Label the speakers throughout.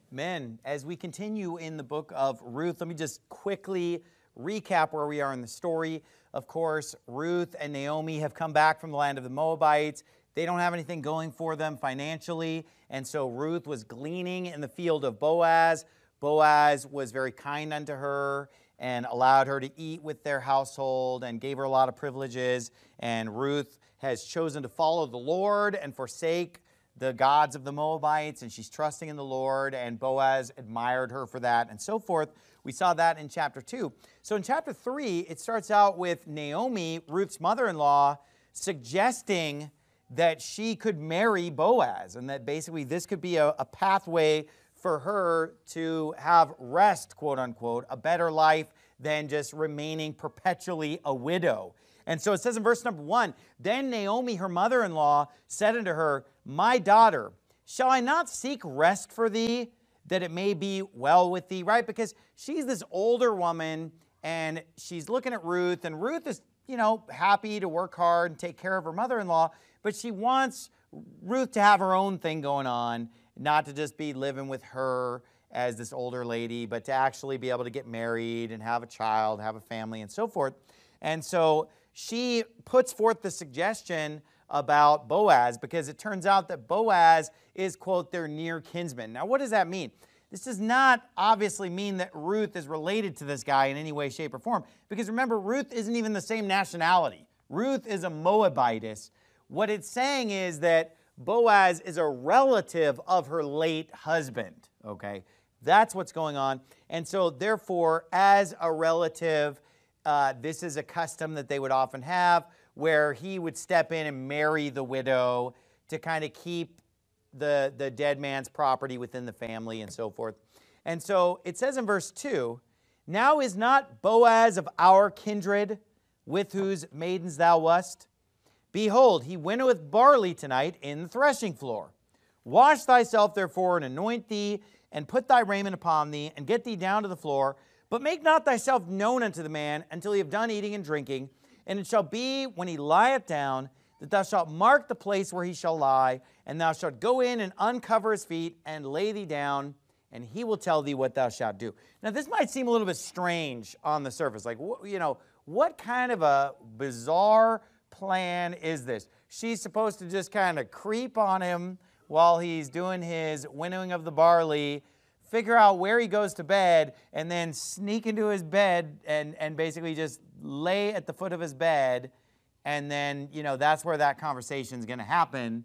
Speaker 1: Men, as we continue in the book of Ruth, let me just quickly recap where we are in the story. Of course, Ruth and Naomi have come back from the land of the Moabites. They don't have anything going for them financially, and so Ruth was gleaning in the field of Boaz. Boaz was very kind unto her and allowed her to eat with their household and gave her a lot of privileges. And Ruth has chosen to follow the Lord and forsake the gods of the Moabites, and she's trusting in the Lord, and Boaz admired her for that, and so forth. We saw that in chapter 2. So in chapter 3, it starts out with Naomi, Ruth's mother-in-law, suggesting that she could marry Boaz, and that basically this could be a pathway for her to have rest, quote unquote, a better life than just remaining perpetually a widow. And so it says in verse number 1, then Naomi, her mother-in-law, said unto her, my daughter, shall I not seek rest for thee, that it may be well with thee? Right? Because she's this older woman, and she's looking at Ruth, and Ruth is, happy to work hard and take care of her mother-in-law, but she wants Ruth to have her own thing going on, not to just be living with her as this older lady, but to actually be able to get married and have a child, have a family, and so forth. And so she puts forth the suggestion about Boaz, because it turns out that Boaz is, quote, their near kinsman. Now, what does that mean? This does not obviously mean that Ruth is related to this guy in any way, shape, or form, because remember, Ruth isn't even the same nationality. Ruth is a Moabitess. What it's saying is that Boaz is a relative of her late husband, okay? That's what's going on. And so, therefore, as a relative, this is a custom that they would often have, where he would step in and marry the widow to kind of keep the dead man's property within the family and so forth. And so it says in verse 2, now is not Boaz of our kindred, with whose maidens thou wast? Behold, he winnoweth barley tonight in the threshing floor. Wash thyself therefore, and anoint thee, and put thy raiment upon thee, and get thee down to the floor. But make not thyself known unto the man until he have done eating and drinking. And it shall be, when he lieth down, that thou shalt mark the place where he shall lie, and thou shalt go in and uncover his feet, and lay thee down, and he will tell thee what thou shalt do. Now, this might seem a little bit strange on the surface. Like, what kind of a bizarre plan is this? She's supposed to just kind of creep on him while he's doing his winnowing of the barley, figure out where he goes to bed, and then sneak into his bed and basically just lay at the foot of his bed, and then, that's where that conversation is going to happen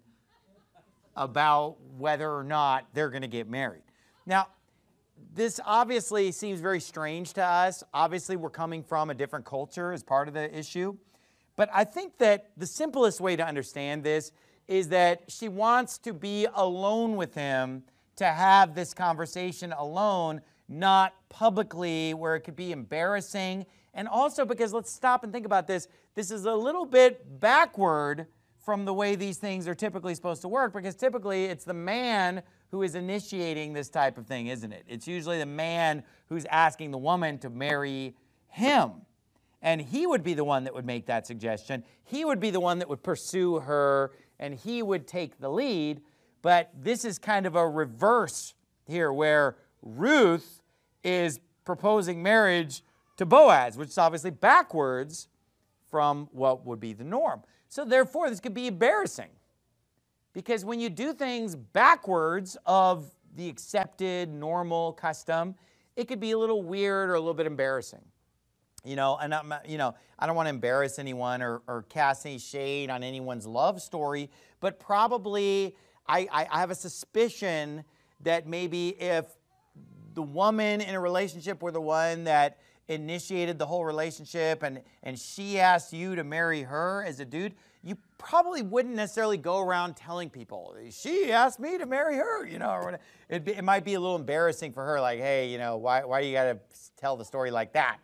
Speaker 1: about whether or not they're going to get married. Now, this obviously seems very strange to us. Obviously, we're coming from a different culture as part of the issue. But I think that the simplest way to understand this is that she wants to be alone with him, to have this conversation alone, not publicly, where it could be embarrassing. And also because, let's stop and think about this, this is a little bit backward from the way these things are typically supposed to work, because typically it's the man who is initiating this type of thing, isn't it? It's usually the man who's asking the woman to marry him. And he would be the one that would make that suggestion. He would be the one that would pursue her, and he would take the lead. But this is kind of a reverse here, where Ruth is proposing marriage to Boaz, which is obviously backwards from what would be the norm. So therefore, this could be embarrassing, because when you do things backwards of the accepted normal custom, it could be a little weird or a little bit embarrassing. And I don't want to embarrass anyone or cast any shade on anyone's love story, but probably I have a suspicion that maybe if the woman in a relationship were the one that initiated the whole relationship and she asked you to marry her as a dude, you probably wouldn't necessarily go around telling people, she asked me to marry her, or it might be a little embarrassing for her, like, hey, why do you got to tell the story like that?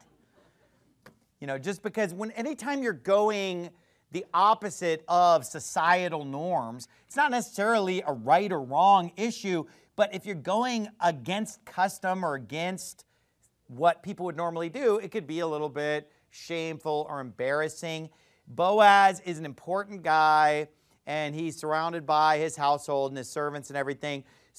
Speaker 1: Just because anytime you're going the opposite of societal norms, it's not necessarily a right or wrong issue, but if you're going against custom or against what people would normally do, it could be a little bit shameful or embarrassing. Boaz is an important guy, and he's surrounded by his household and his servants and everything.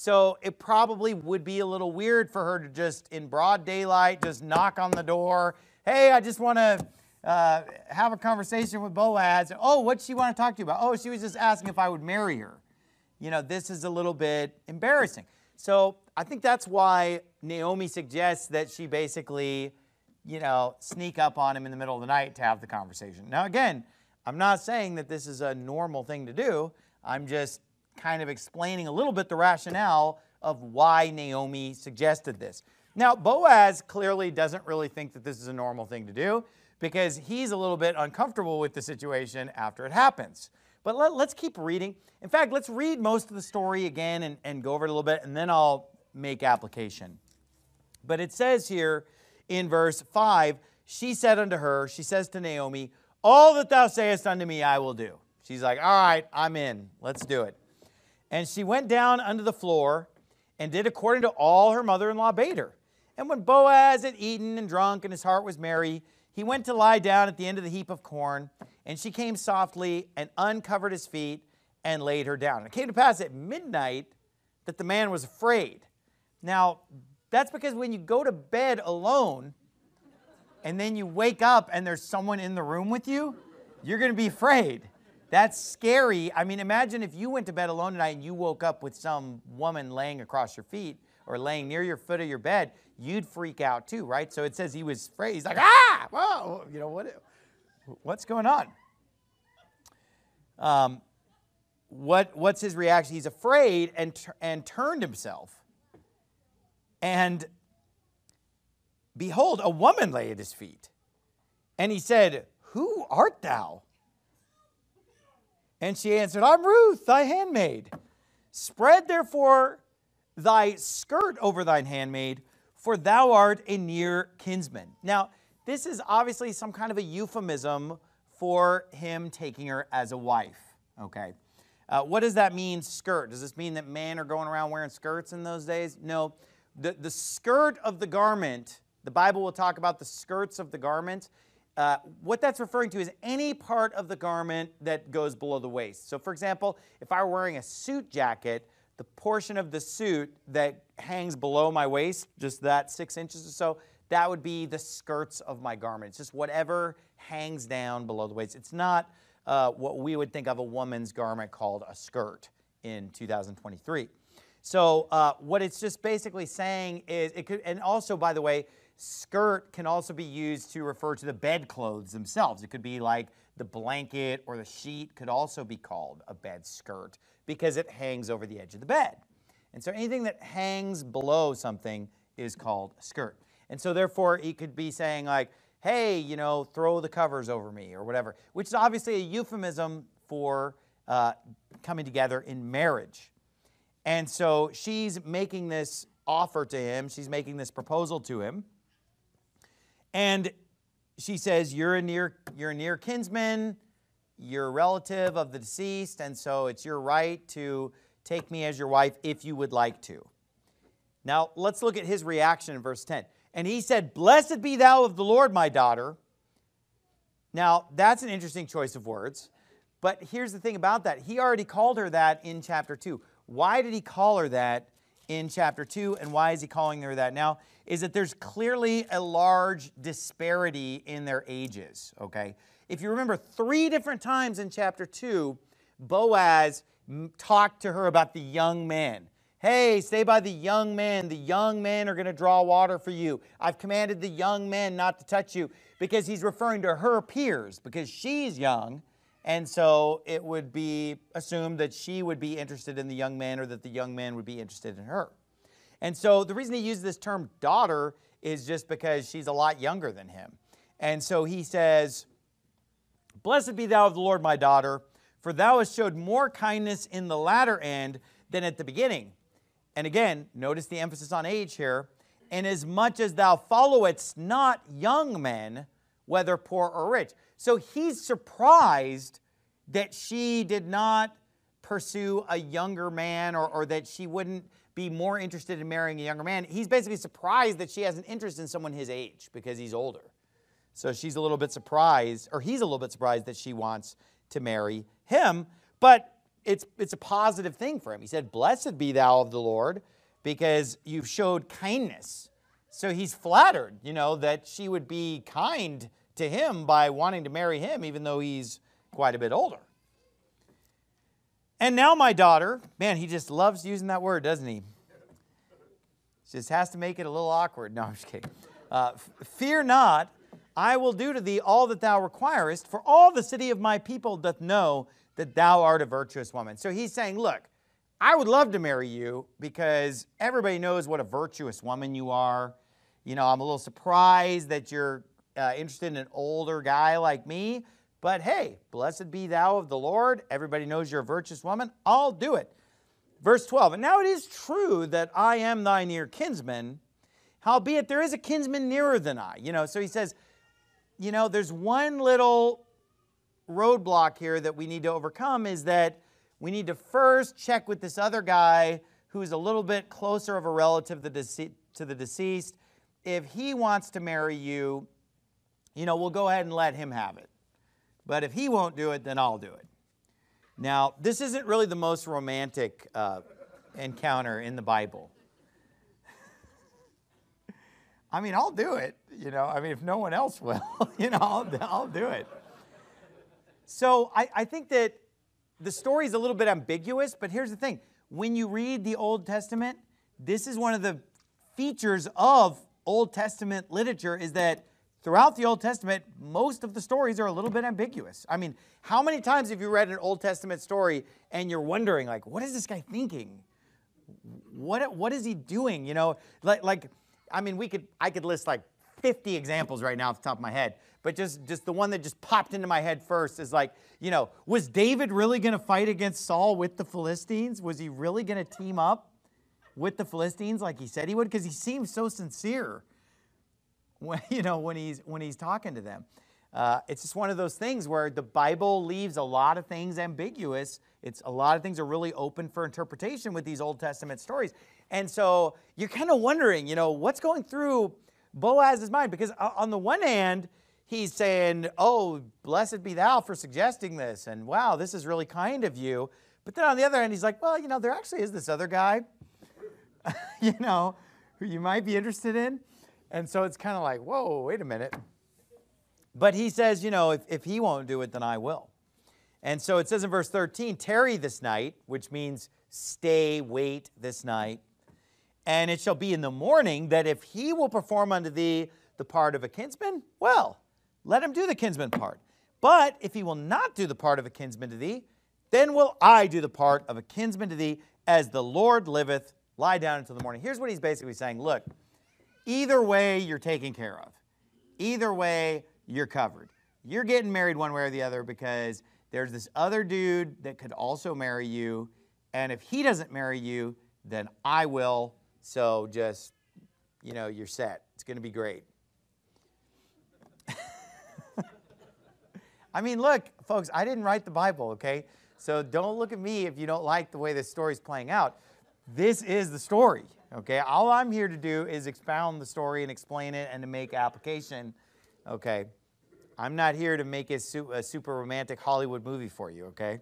Speaker 1: So it probably would be a little weird for her to just in broad daylight just knock on the door. Hey, I just want to have a conversation with Boaz. Oh, what does she want to talk to you about? Oh, she was just asking if I would marry her. You know, this is a little bit embarrassing. So I think that's why Naomi suggests that she basically, you know, sneak up on him in the middle of the night to have the conversation. Now, again, I'm not saying that this is a normal thing to do. I'm just kind of explaining a little bit the rationale of why Naomi suggested this. Now, Boaz clearly doesn't really think that this is a normal thing to do because he's a little bit uncomfortable with the situation after it happens. But let's keep reading. In fact, let's read most of the story again and go over it a little bit, and then I'll make application. But it says here in verse 5, she said unto her, she says to Naomi, all that thou sayest unto me I will do. She's like, all right, I'm in. Let's do it. And she went down unto the floor and did according to all her mother-in-law bade her. And when Boaz had eaten and drunk and his heart was merry, he went to lie down at the end of the heap of corn. And she came softly and uncovered his feet and laid her down. And it came to pass at midnight that the man was afraid. Now, that's because when you go to bed alone and then you wake up and there's someone in the room with you, you're going to be afraid. That's scary. I mean, imagine if you went to bed alone tonight and you woke up with some woman laying across your feet or laying near your foot of your bed, you'd freak out too, right? So it says he was afraid. He's like, ah, whoa, you know, what's going on? What's his reaction? He's afraid and turned himself. And behold, a woman lay at his feet. And he said, who art thou? And she answered, I'm Ruth, thy handmaid. Spread therefore thy skirt over thine handmaid, for thou art a near kinsman. Now, this is obviously some kind of a euphemism for him taking her as a wife, okay? What does that mean, skirt? Does this mean that men are going around wearing skirts in those days? No. The skirt of the garment, the Bible will talk about the skirts of the garment. What that's referring to is any part of the garment that goes below the waist. So, for example, if I were wearing a suit jacket, the portion of the suit that hangs below my waist, just that 6 inches or so, that would be the skirts of my garment. It's just whatever hangs down below the waist. It's not what we would think of a woman's garment called a skirt in 2023. So what it's just basically saying is, it could, and also, by the way, skirt can also be used to refer to the bedclothes themselves. It could be like the blanket or the sheet could also be called a bed skirt because it hangs over the edge of the bed. And so anything that hangs below something is called a skirt. And so therefore, he could be saying like, hey, you know, throw the covers over me or whatever, which is obviously a euphemism for coming together in marriage. And so she's making this offer to him. She's making this proposal to him. And she says, you're a near kinsman, you're a relative of the deceased, and so it's your right to take me as your wife if you would like to. Now, let's look at his reaction in verse 10. And he said, blessed be thou of the Lord, my daughter. Now, that's an interesting choice of words. But here's the thing about that. He already called her that in chapter 2. Why did he call her that in chapter 2, and why is he calling her that now? Is that there's clearly a large disparity in their ages, okay? If you remember, 3 different times in chapter 2, Boaz talked to her about the young men. Hey, stay by the young men. The young men are going to draw water for you. I've commanded the young men not to touch you, because he's referring to her peers, because she's young. And so it would be assumed that she would be interested in the young men, or that the young men would be interested in her. And so the reason he uses this term daughter is just because she's a lot younger than him. And so he says, blessed be thou of the Lord, my daughter, for thou hast showed more kindness in the latter end than at the beginning. And again, notice the emphasis on age here. Inasmuch as thou followest not young men, whether poor or rich. So he's surprised that she did not pursue a younger man, or that she wouldn't be more interested in marrying a younger man. He's basically surprised that she has an interest in someone his age because he's older. So she's a little bit surprised, or he's a little bit surprised that she wants to marry him. But it's a positive thing for him. He said, blessed be thou of the Lord, because you've showed kindness. So he's flattered, that she would be kind to him by wanting to marry him, even though he's quite a bit older. And now my daughter, man, he just loves using that word, doesn't he? Just has to make it a little awkward. No, I'm just kidding. Fear not, I will do to thee all that thou requirest, for all the city of my people doth know that thou art a virtuous woman. So he's saying, look, I would love to marry you because everybody knows what a virtuous woman you are. I'm a little surprised that you're interested in an older guy like me. But hey, blessed be thou of the Lord. Everybody knows you're a virtuous woman. I'll do it. Verse 12, and now it is true that I am thy near kinsman, howbeit there is a kinsman nearer than I. So he says, there's one little roadblock here that we need to overcome, is that we need to first check with this other guy who's a little bit closer of a relative to the deceased. If he wants to marry you, we'll go ahead and let him have it. But if he won't do it, then I'll do it. Now, this isn't really the most romantic encounter in the Bible. I'll do it. If no one else will, I'll do it. So I think that the story is a little bit ambiguous, but here's the thing. When you read the Old Testament, this is one of the features of Old Testament literature, is that throughout the Old Testament, most of the stories are a little bit ambiguous. How many times have you read an Old Testament story and you're wondering, what is this guy thinking? What is he doing? I could list 50 examples right now off the top of my head, but just the one that just popped into my head first is was David really going to fight against Saul with the Philistines? Was he really going to team up with the Philistines like he said he would? Because he seems so sincere when he's talking to them. It's just one of those things where the Bible leaves a lot of things ambiguous. A lot of things are really open for interpretation with these Old Testament stories. And so you're kind of wondering, what's going through Boaz's mind? Because on the one hand, he's saying, oh, blessed be thou for suggesting this. And wow, this is really kind of you. But then on the other hand, he's like, well, there actually is this other guy, who you might be interested in. And so it's kind of like, whoa, wait a minute. But he says, if he won't do it, then I will. And so it says in verse 13, tarry this night, which means stay, wait this night. And it shall be in the morning that if he will perform unto thee the part of a kinsman, well, let him do the kinsman part. But if he will not do the part of a kinsman to thee, then will I do the part of a kinsman to thee, as the Lord liveth, lie down until the morning. Here's what he's basically saying. Look, either way, you're taken care of. Either way, you're covered. You're getting married one way or the other, because there's this other dude that could also marry you. And if he doesn't marry you, then I will. So just, you're set. It's going to be great. Look, folks, I didn't write the Bible, okay? So don't look at me if you don't like the way this story's playing out. This is the story, okay? All I'm here to do is expound the story and explain it and to make application, okay? I'm not here to make a super romantic Hollywood movie for you, okay?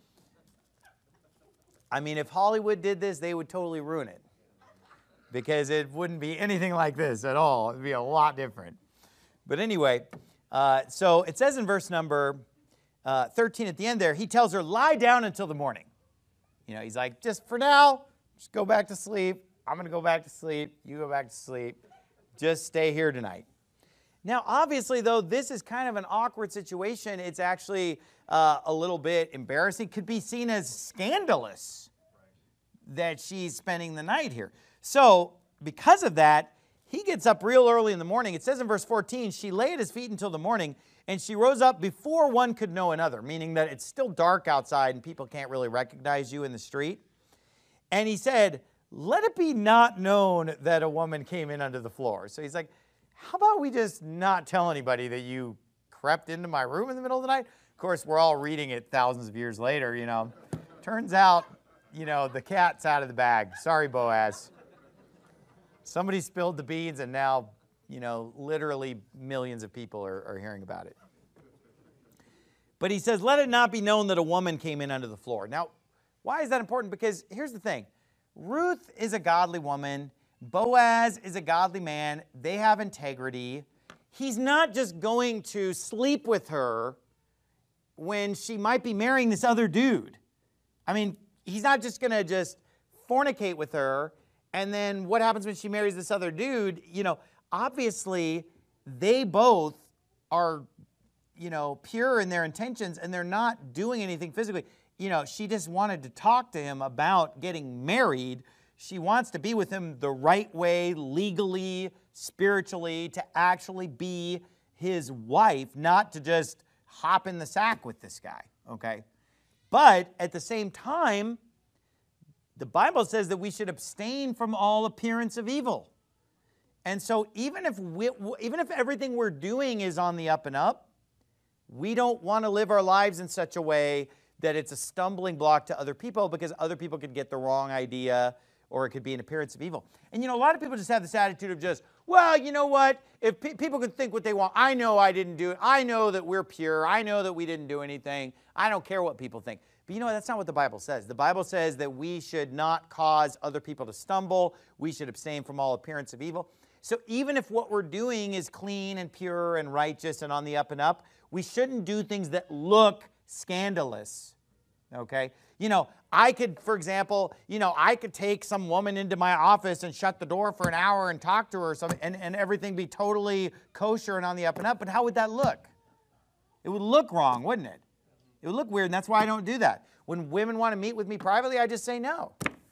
Speaker 1: If Hollywood did this, they would totally ruin it, because it wouldn't be anything like this at all. It would be a lot different. But anyway, so it says in verse number 13 at the end there, he tells her, lie down until the morning. He's like, just for now, just go back to sleep. I'm going to go back to sleep. You go back to sleep. Just stay here tonight. Now, obviously, though, this is kind of an awkward situation. It's actually a little bit embarrassing. Could be seen as scandalous that she's spending the night here. So, because of that, he gets up real early in the morning. It says in verse 14, she lay at his feet until the morning, and she rose up before one could know another, meaning that it's still dark outside and people can't really recognize you in the street. And he said, let it be not known that a woman came in under the floor. So he's like, how about we just not tell anybody that you crept into my room in the middle of the night? Of course, we're all reading it thousands of years later, Turns out, the cat's out of the bag. Sorry, Boaz. Somebody spilled the beans, and now, literally millions of people are hearing about it. But he says, let it not be known that a woman came in under the floor. Now, Why is that important? Because here's the thing. Ruth is a godly woman. Boaz is a godly man. They have integrity. He's not just going to sleep with her when she might be marrying this other dude. I mean, he's not just going to just fornicate with her, and then what happens when she marries this other dude? You know, obviously, they both are, you know, pure in their intentions, and they're not doing anything physically. You know, she just wanted to talk to him about getting married. She wants to be with him the right way, legally, spiritually, to actually be his wife, not to just hop in the sack with this guy, okay? But at the same time, the Bible says that we should abstain from all appearance of evil. And so even if everything we're doing is on the up and up, we don't want to live our lives in such a way that it's a stumbling block to other people, because other people could get the wrong idea, or it could be an appearance of evil. And you know, a lot of people just have this attitude of just, well, you know what? If people can think what they want, I know I didn't do it. I know that we're pure. I know that we didn't do anything. I don't care what people think. But you know what? That's not what the Bible says. The Bible says that we should not cause other people to stumble. We should abstain from all appearance of evil. So even if what we're doing is clean and pure and righteous and on the up and up, we shouldn't do things that look scandalous, okay? You know, I could, for example, you know, I could take some woman into my office and shut the door for an hour and talk to her or something, and everything be totally kosher and on the up and up, but how would that look? It would look wrong, wouldn't it? It would look weird, and that's why I don't do that. When women want to meet with me privately, I just say no.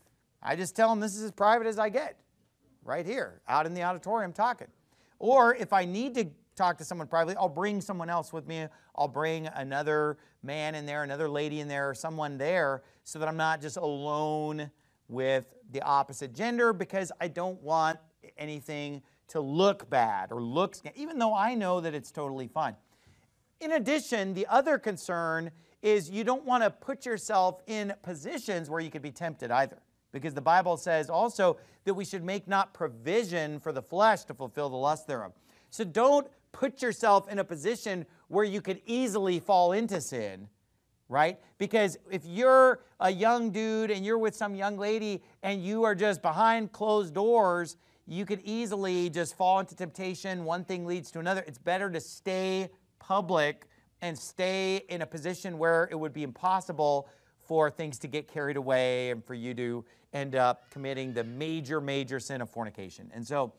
Speaker 1: I just tell them this is as private as I get, right here, out in the auditorium talking. Or if I need to talk to someone privately, I'll bring someone else with me. I'll bring another man in there, another lady in there, or someone there, so that I'm not just alone with the opposite gender, because I don't want anything to look bad or look scandalous, even though I know that it's totally fine. In addition, the other concern is you don't want to put yourself in positions where you could be tempted either, because the Bible says also that we should make not provision for the flesh to fulfill the lust thereof. So don't put yourself in a position where you could easily fall into sin, right? Because if you're a young dude and you're with some young lady and you are just behind closed doors, you could easily just fall into temptation. One thing leads to another. It's better to stay public and stay in a position where it would be impossible for things to get carried away and for you to end up committing the major, major sin of fornication. And so,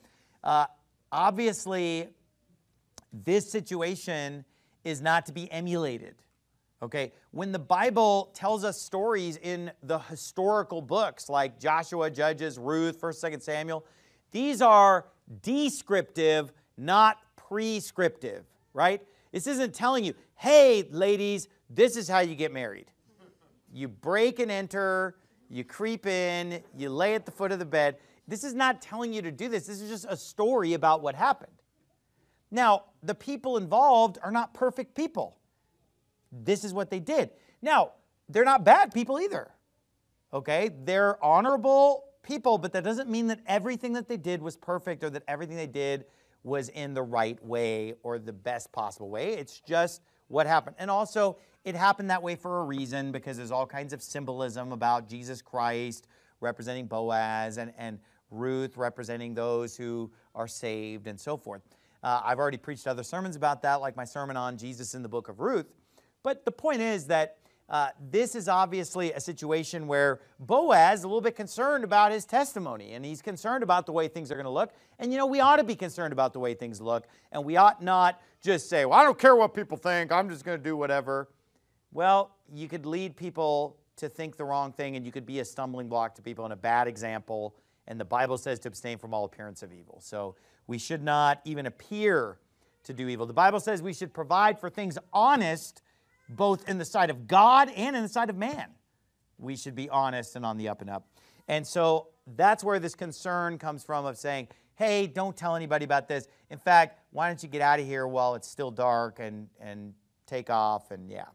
Speaker 1: obviously, this situation is not to be emulated, okay? When the Bible tells us stories in the historical books like Joshua, Judges, Ruth, 1st, 2nd Samuel, these are descriptive, not prescriptive, right? This isn't telling you, hey, ladies, this is how you get married. You break and enter, you creep in, you lay at the foot of the bed. This is not telling you to do this. This is just a story about what happened. Now, the people involved are not perfect people. This is what they did. Now, they're not bad people either, okay? They're honorable people, but that doesn't mean that everything that they did was perfect or that everything they did was in the right way or the best possible way. It's just what happened. And also, it happened that way for a reason, because there's all kinds of symbolism about Jesus Christ representing Boaz and Ruth representing those who are saved and so forth. I've already preached other sermons about that, like my sermon on Jesus in the book of Ruth. But the point is that this is obviously a situation where Boaz is a little bit concerned about his testimony, and he's concerned about the way things are going to look. And you know, we ought to be concerned about the way things look, and we ought not just say, well, I don't care what people think, I'm just going to do whatever. Well, you could lead people to think the wrong thing, and you could be a stumbling block to people and a bad example. And the Bible says to abstain from all appearance of evil. So we should not even appear to do evil. The Bible says we should provide for things honest, both in the sight of God and in the sight of man. We should be honest and on the up and up. And so that's where this concern comes from, of saying, hey, don't tell anybody about this. In fact, why don't you get out of here while it's still dark and take off, and yeah.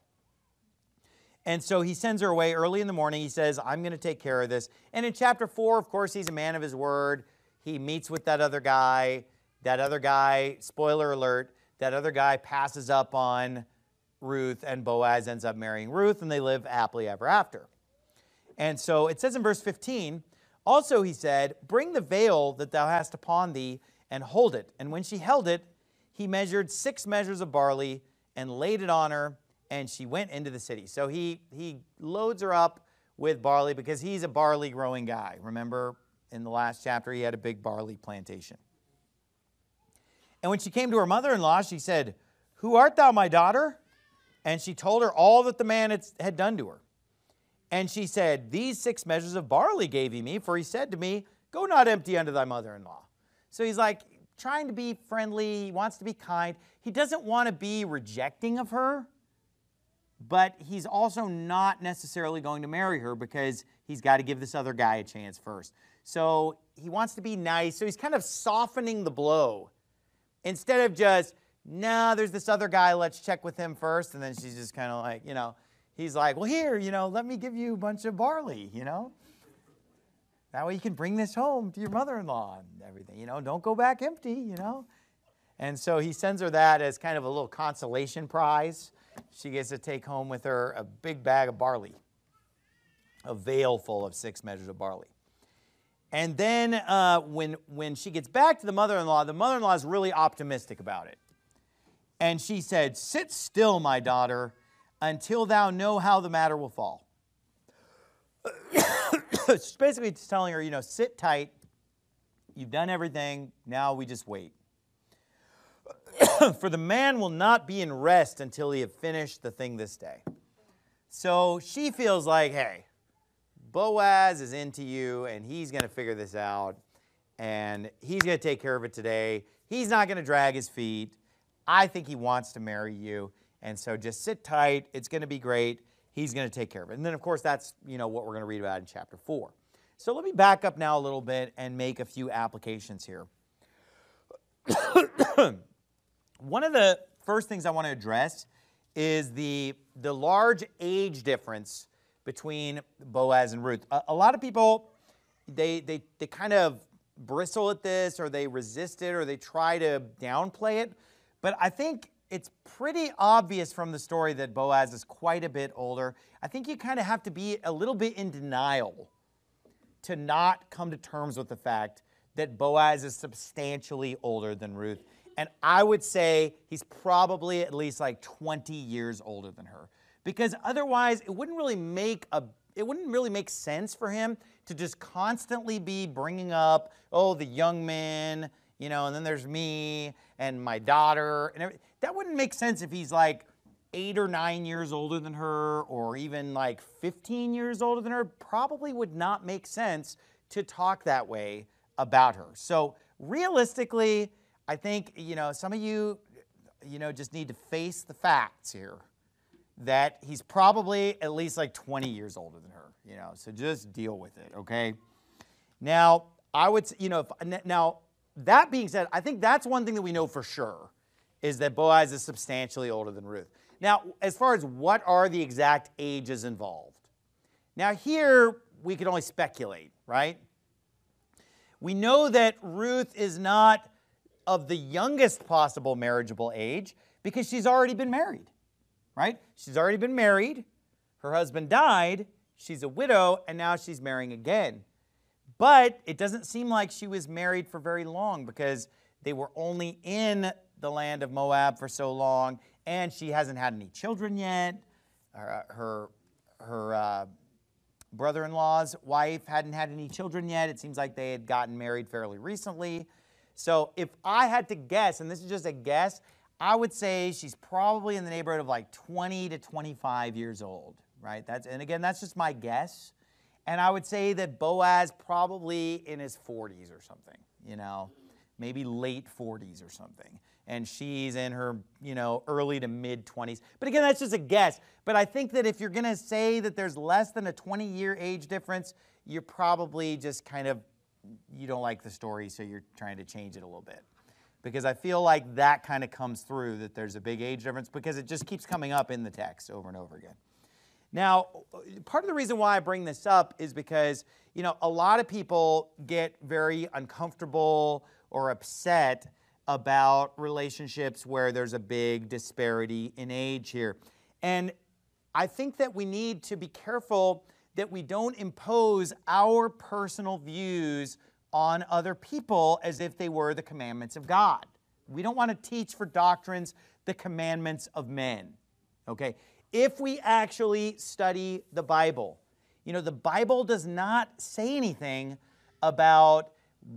Speaker 1: And so he sends her away early in the morning. He says, I'm going to take care of this. And in chapter 4, of course, he's a man of his word. He meets with that other guy. That other guy, spoiler alert, that other guy passes up on Ruth, and Boaz ends up marrying Ruth, and they live happily ever after. And so it says in verse 15, also he said, bring the veil that thou hast upon thee and hold it. And when she held it, he measured 6 measures of barley and laid it on her, and she went into the city. So he loads her up with barley because he's a barley growing guy. Remember in the last chapter, he had a big barley plantation. And when she came to her mother-in-law, she said, who art thou, my daughter? And she told her all that the man had done to her. And she said, these 6 measures of barley gave he me, for he said to me, go not empty unto thy mother-in-law. So he's like trying to be friendly. He wants to be kind. He doesn't want to be rejecting of her, but he's also not necessarily going to marry her because he's got to give this other guy a chance first. So he wants to be nice. So he's kind of softening the blow. Instead of just, no, there's this other guy, let's check with him first. And then she's just kind of like, he's like, well, here, let me give you a bunch of barley, That way you can bring this home to your mother-in-law and everything, Don't go back empty, And so he sends her that as kind of a little consolation prize. She gets to take home with her a big bag of barley, a veil full of 6 measures of barley. And then when she gets back to the mother-in-law is really optimistic about it. And she said, sit still, my daughter, until thou know how the matter will fall. She's basically just telling her, sit tight. You've done everything. Now we just wait. For the man will not be in rest until he have finished the thing this day. So she feels like, hey, Boaz is into you, and he's going to figure this out, and he's going to take care of it today. He's not going to drag his feet. I think he wants to marry you, and so just sit tight. It's going to be great. He's going to take care of it. And then, of course, that's what we're going to read about in chapter 4. So let me back up now a little bit and make a few applications here. One of the first things I want to address is the large age difference between Boaz and Ruth. A lot of people, they kind of bristle at this, or they resist it, or they try to downplay it. But I think it's pretty obvious from the story that Boaz is quite a bit older. I think you kind of have to be a little bit in denial to not come to terms with the fact that Boaz is substantially older than Ruth. And I would say he's probably at least like 20 years older than her. Because otherwise, it wouldn't really make sense for him to just constantly be bringing up, oh, the young men, and then there's me and my daughter. And everything. That wouldn't make sense if he's like 8 or 9 years older than her, or even like 15 years older than her. Probably would not make sense to talk that way about her. So realistically, I think, some of you, just need to face the facts here, that he's probably at least like 20 years older than her, so just deal with it, okay? Now, I would, now, that being said, I think that's one thing that we know for sure, is that Boaz is substantially older than Ruth. Now, as far as what are the exact ages involved, now here we can only speculate, right? We know that Ruth is not of the youngest possible marriageable age because she's already been married, right? She's already been married. Her husband died. She's a widow, and now she's marrying again. But it doesn't seem like she was married for very long because they were only in the land of Moab for so long, and she hasn't had any children yet. Her brother-in-law's wife hadn't had any children yet. It seems like they had gotten married fairly recently. So if I had to guess, and this is just a guess, I would say she's probably in the neighborhood of like 20 to 25 years old, right? And again, that's just my guess. And I would say that Boaz probably in his 40s or something, maybe late 40s or something. And she's in her, early to mid 20s. But again, that's just a guess. But I think that if you're going to say that there's less than a 20-year age difference, you're probably just kind of, you don't like the story, so you're trying to change it a little bit. Because I feel like that kind of comes through, that there's a big age difference, because it just keeps coming up in the text over and over again. Now, part of the reason why I bring this up is because, a lot of people get very uncomfortable or upset about relationships where there's a big disparity in age here. And I think that we need to be careful that we don't impose our personal views on other people as if they were the commandments of God. We don't want to teach for doctrines the commandments of men. Okay? If we actually study the Bible, you know, the Bible does not say anything about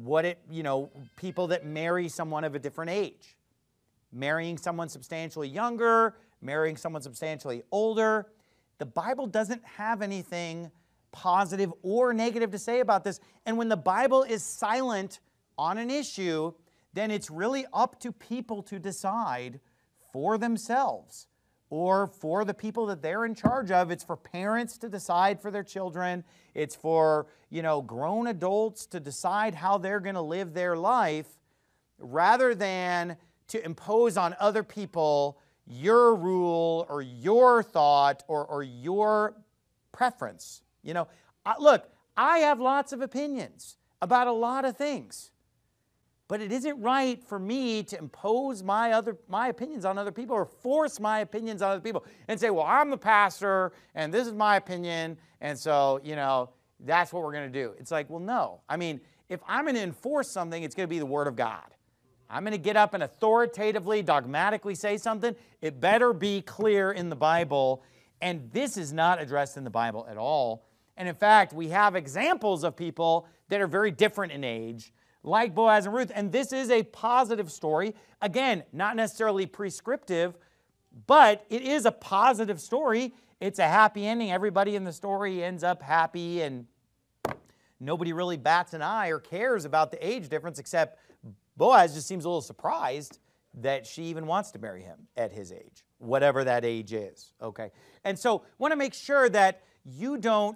Speaker 1: people that marry someone of a different age. Marrying someone substantially younger, marrying someone substantially older. The Bible doesn't have anything positive or negative to say about this. And when the Bible is silent on an issue, then it's really up to people to decide for themselves or for the people that they're in charge of. It's for parents to decide for their children. It's for, grown adults to decide how they're going to live their life rather than to impose on other people your rule or your thought or your preference. Look, I have lots of opinions about a lot of things. But it isn't right for me to impose my opinions on other people or force my opinions on other people and say, well, I'm the pastor and this is my opinion and so, that's what we're going to do. It's like, well, no. I mean, if I'm going to enforce something, it's going to be the Word of God. I'm going to get up and authoritatively, dogmatically say something. It better be clear in the Bible, and this is not addressed in the Bible at all. And in fact, we have examples of people that are very different in age, like Boaz and Ruth, and this is a positive story. Again, not necessarily prescriptive, but it is a positive story. It's a happy ending. Everybody in the story ends up happy, and nobody really bats an eye or cares about the age difference, except Boaz just seems a little surprised that she even wants to marry him at his age, whatever that age is, okay? And so want to make sure that you don't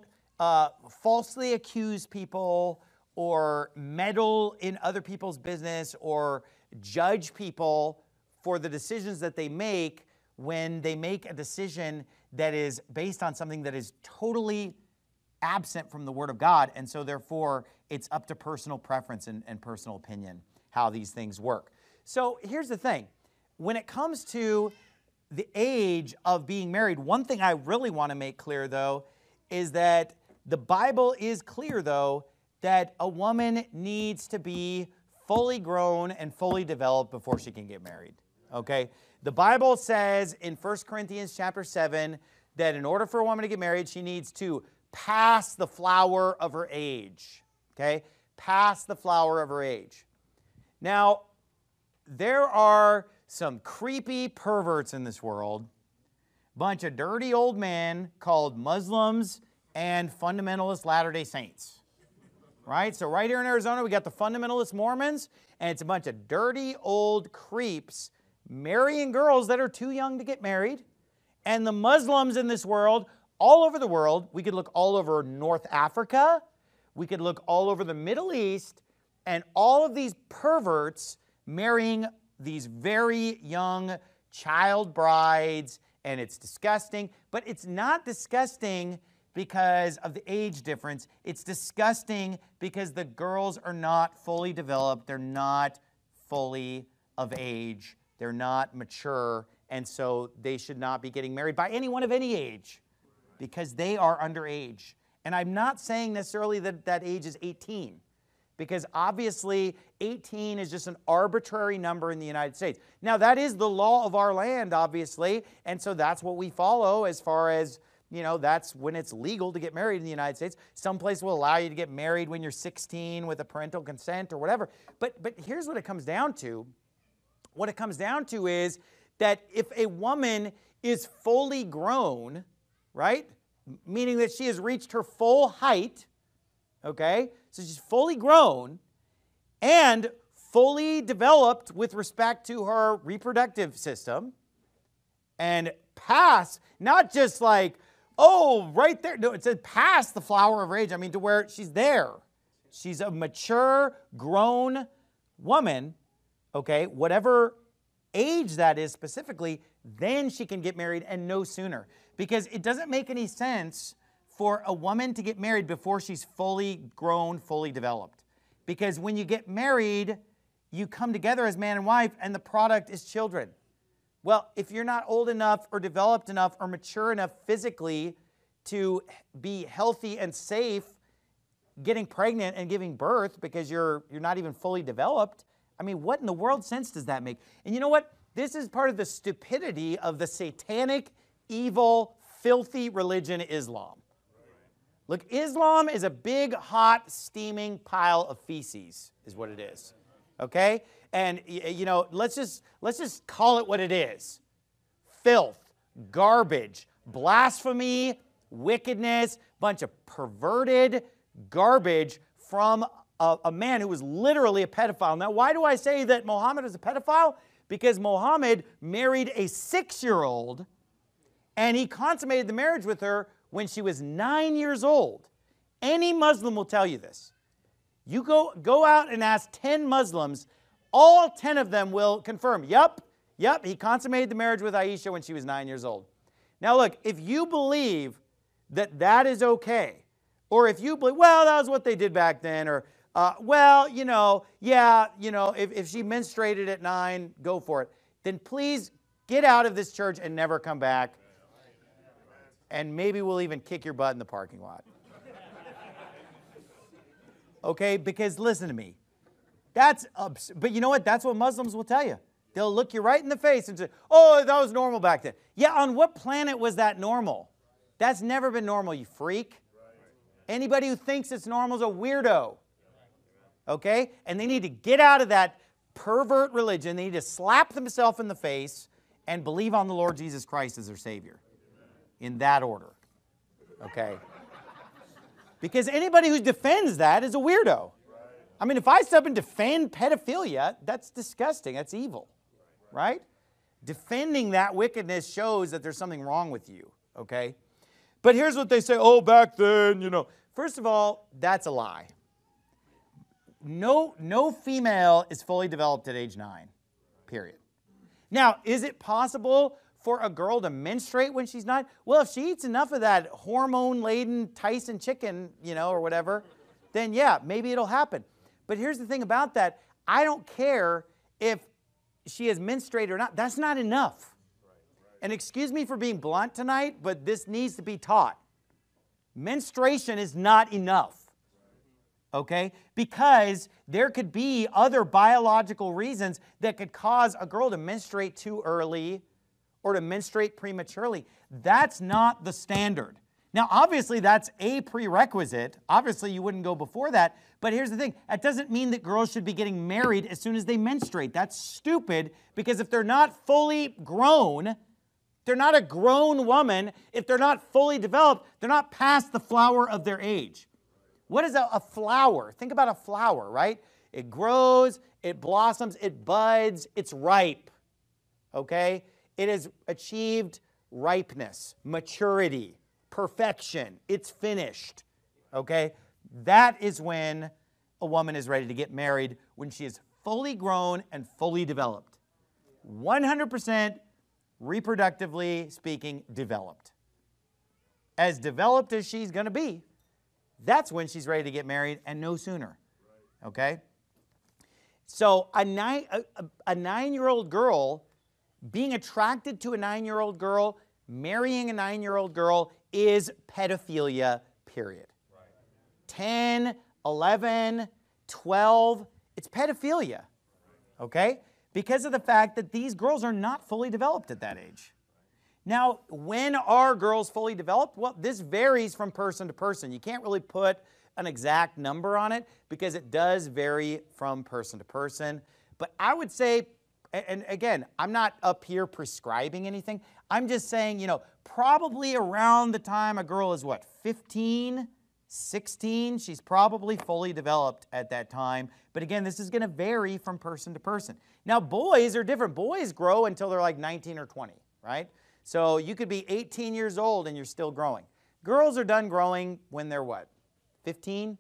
Speaker 1: falsely accuse people or meddle in other people's business or judge people for the decisions that they make when they make a decision that is based on something that is totally absent from the Word of God. And so therefore, it's up to personal preference and personal opinion how these things work. So here's the thing. When it comes to the age of being married, one thing I really want to make clear, though, is that the Bible is clear, though, that a woman needs to be fully grown and fully developed before she can get married, okay? The Bible says in 1 Corinthians chapter 7 that in order for a woman to get married, she needs to pass the flower of her age, okay? Pass the flower of her age. Now, there are some creepy perverts in this world, bunch of dirty old men called Muslims and fundamentalist Latter-day Saints. Right? So right here in Arizona, we got the fundamentalist Mormons, and it's a bunch of dirty old creeps marrying girls that are too young to get married. And the Muslims in this world, all over the world, we could look all over North Africa, we could look all over the Middle East, and all of these perverts marrying these very young child brides, and it's disgusting. But it's not disgusting because of the age difference. It's disgusting because the girls are not fully developed. They're not fully of age. They're not mature. And so they should not be getting married by anyone of any age because they are underage. And I'm not saying necessarily that that age is 18 because obviously 18 is just an arbitrary number in the United States. Now, that is the law of our land, obviously, and so that's what we follow as far as that's when it's legal to get married in the United States. Some places will allow you to get married when you're 16 with a parental consent or whatever. But here's what it comes down to. What it comes down to is that if a woman is fully grown, right, meaning that she has reached her full height, okay, so she's fully grown and fully developed with respect to her reproductive system and past, not just like, oh, right there. No, it says past the flower of her age. I mean, to where she's there. She's a mature, grown woman, okay, whatever age that is specifically, then she can get married and no sooner. Because it doesn't make any sense for a woman to get married before she's fully grown, fully developed. Because when you get married, you come together as man and wife, and the product is children. Well, if you're not old enough or developed enough or mature enough physically to be healthy and safe getting pregnant and giving birth because you're not even fully developed. I mean, what in the world sense does that make? And you know what? This is part of the stupidity of the satanic, evil, filthy religion Islam. Look, Islam is a big, hot, steaming pile of feces, is what it is. Okay? And you know, let's just call it what it is. Filth, garbage, blasphemy, wickedness, bunch of perverted garbage from a man who was literally a pedophile. Now, why do I say that Muhammad is a pedophile? Because Muhammad married a 6-year-old, and he consummated the marriage with her when she was 9 years old. Any Muslim will tell you this. You go out and ask 10 Muslims, all 10 of them will confirm, yep, he consummated the marriage with Aisha when she was 9 years old. Now look, if you believe that that is okay, or if you believe, well, that was what they did back then, or, well, you know, yeah, you know, if she menstruated at 9, go for it, then please get out of this church and never come back, and maybe we'll even kick your butt in the parking lot. Okay, because listen to me. But you know what? That's what Muslims will tell you. They'll look you right in the face and say, oh, that was normal back then. Yeah, on what planet was that normal? That's never been normal, you freak. Anybody who thinks it's normal is a weirdo. Okay? And they need to get out of that pervert religion. They need to slap themselves in the face and believe on the Lord Jesus Christ as their Savior. In that order. Okay? Because anybody who defends that is a weirdo. I mean, if I step and defend pedophilia, that's disgusting. That's evil. Right? Defending that wickedness shows that there's something wrong with you. Okay? But here's what they say, oh, back then, you know. First of all, that's a lie. No female is fully developed at age 9, period. Now, is it possible for a girl to menstruate when she's 9? Well, if she eats enough of that hormone-laden Tyson chicken, you know, or whatever, then yeah, maybe it'll happen. But here's the thing about that. I don't care if she has menstruated or not. That's not enough. And excuse me for being blunt tonight, but this needs to be taught. Menstruation is not enough. Okay? Because there could be other biological reasons that could cause a girl to menstruate too early or to menstruate prematurely. That's not the standard. Now, obviously, that's a prerequisite. Obviously, you wouldn't go before that. But here's the thing. That doesn't mean that girls should be getting married as soon as they menstruate. That's stupid, because if they're not fully grown, they're not a grown woman. If they're not fully developed, they're not past the flower of their age. What is a flower? Think about a flower, right? It grows, it blossoms, it buds, it's ripe. Okay? It has achieved ripeness, maturity, perfection. It's finished. Okay? That is when a woman is ready to get married, when she is fully grown and fully developed. 100% reproductively speaking, developed. As developed as she's going to be, that's when she's ready to get married, and no sooner. Okay? So a 9-year-old girl, being attracted to a 9-year-old girl, marrying a 9-year-old girl is pedophilia, period. 10, 11, 12, it's pedophilia. Okay? Because of the fact that these girls are not fully developed at that age. Now, when are girls fully developed? Well, this varies from person to person. You can't really put an exact number on it because it does vary from person to person. But I would say, and again, I'm not up here prescribing anything. I'm just saying, you know, probably around the time a girl is what, 15, 16, she's probably fully developed at that time. But again, this is going to vary from person to person. Now, boys are different. Boys grow until they're like 19 or 20, right? So you could be 18 years old and you're still growing. Girls are done growing when they're what, 15?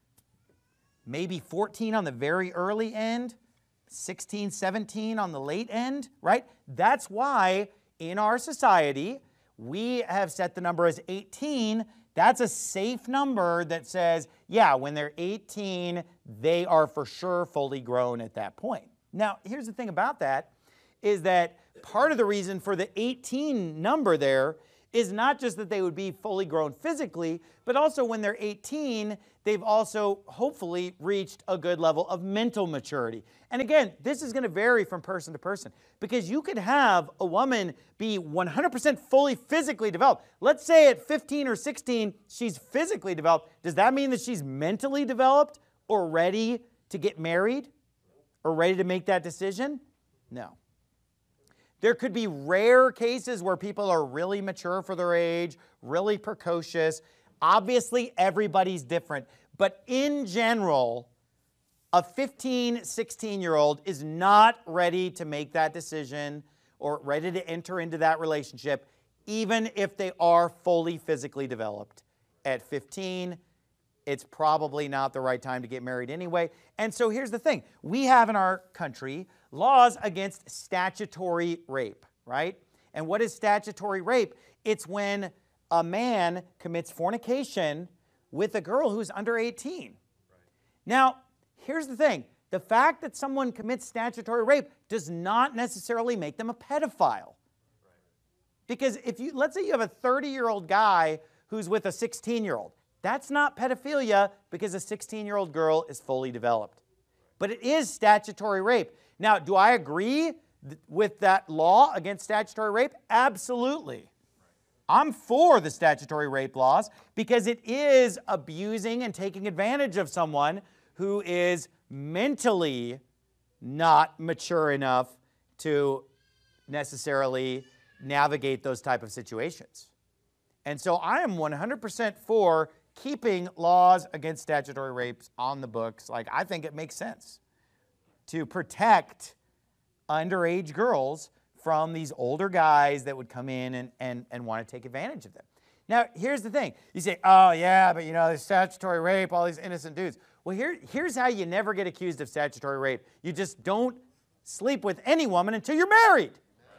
Speaker 1: Maybe 14 on the very early end, 16, 17 on the late end, right? That's why in our society, we have set the number as 18. That's a safe number that says, yeah, when they're 18, they are for sure fully grown at that point. Now, here's the thing about that, is that part of the reason for the 18 number there is not just that they would be fully grown physically, but also when they're 18, they've also hopefully reached a good level of mental maturity. And again, this is going to vary from person to person because you could have a woman be 100% fully physically developed. Let's say at 15 or 16, she's physically developed. Does that mean that she's mentally developed or ready to get married or ready to make that decision? No. There could be rare cases where people are really mature for their age, really precocious. Obviously, everybody's different. But in general, a 15, 16-year-old is not ready to make that decision or ready to enter into that relationship, even if they are fully physically developed. At 15, it's probably not the right time to get married anyway. And so here's the thing. We have in our country laws against statutory rape, right? And what is statutory rape? It's when a man commits fornication with a girl who's under 18. Right. Now, here's the thing. The fact that someone commits statutory rape does not necessarily make them a pedophile. Right. Because let's say you have a 30-year-old guy who's with a 16-year-old. That's not pedophilia because a 16-year-old girl is fully developed. But it is statutory rape. Now, do I agree with that law against statutory rape? Absolutely. I'm for the statutory rape laws because it is abusing and taking advantage of someone who is mentally not mature enough to necessarily navigate those type of situations. And so I am 100% for keeping laws against statutory rapes on the books. Like, I think it makes sense to protect underage girls from these older guys that would come in and want to take advantage of them. Now, here's the thing. You say, oh, yeah, but, there's statutory rape, all these innocent dudes. Well, here's how you never get accused of statutory rape. You just don't sleep with any woman until you're married.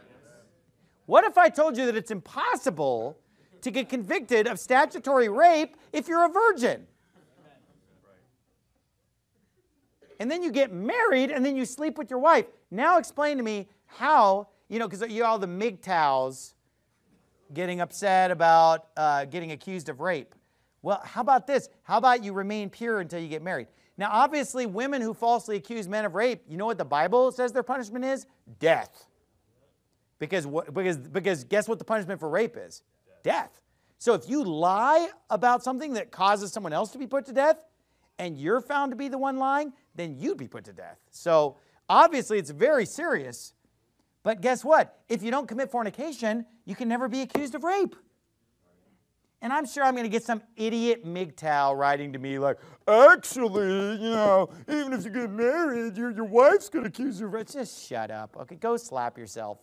Speaker 1: What if I told you that it's impossible to get convicted of statutory rape if you're a virgin? And then you get married, and then you sleep with your wife. Now explain to me how, because you all the MGTOWs getting upset about getting accused of rape. Well, how about this? How about you remain pure until you get married? Now, obviously, women who falsely accuse men of rape, you know what the Bible says their punishment is? Death. Because guess what the punishment for rape is? Death. So if you lie about something that causes someone else to be put to death, and you're found to be the one lying, then you'd be put to death. So obviously it's very serious. But guess what? If you don't commit fornication, you can never be accused of rape. And I'm sure I'm going to get some idiot MGTOW writing to me like, actually, even if you get married, your wife's going to accuse you of rape. Just shut up. Okay, go slap yourself.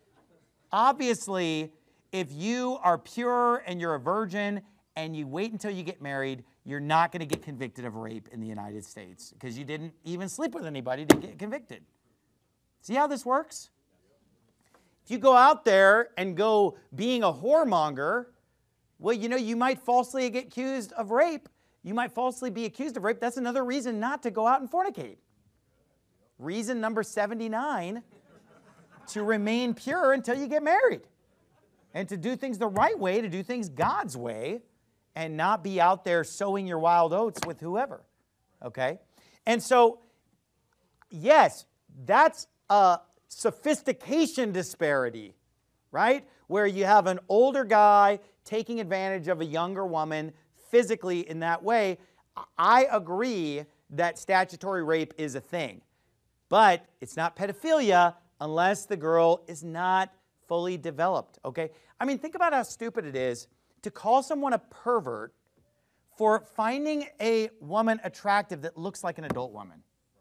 Speaker 1: Obviously, if you are pure and you're a virgin and you wait until you get married, you're not going to get convicted of rape in the United States because you didn't even sleep with anybody to get convicted. See how this works? If you go out there and go being a whoremonger, well, you might falsely get accused of rape. You might falsely be accused of rape. That's another reason not to go out and fornicate. Reason number 79, to remain pure until you get married. And to do things the right way, to do things God's way, and not be out there sowing your wild oats with whoever, okay? And so, yes, that's a sophistication disparity, right? Where you have an older guy taking advantage of a younger woman physically in that way. I agree that statutory rape is a thing, but it's not pedophilia unless the girl is not fully developed, okay? I mean, think about how stupid it is to call someone a pervert for finding a woman attractive that looks like an adult woman.